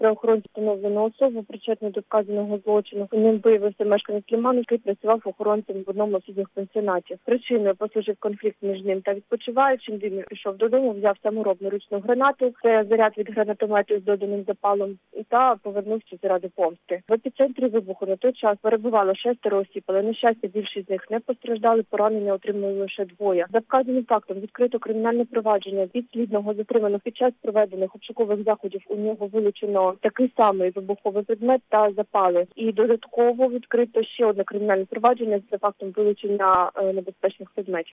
Правоохоронці встановлено особу, причетну до вказаного злочину. Ним виявився мешканець Лиману, який працював охоронцем в одному з їх пенсіонатів. Причиною послужив конфлікт між ним та відпочиваючим. Він пішов додому, взяв саморобну ручну гранату, це заряд від гранатомету з доданим запалом, та повернувся заради помсти. В епіцентрі вибуху на той час перебувало 6 осіб, але, на щастя, більшість з них не постраждали, поранення отримали лише 2. За вказаним фактом відкрито кримінальне провадження. Підслідного затримано. Під час проведених обшукових заходів у нього вилучено такий самий вибуховий предмет та запали. І додатково відкрито ще одне кримінальне провадження за фактом вилучення небезпечних предметів.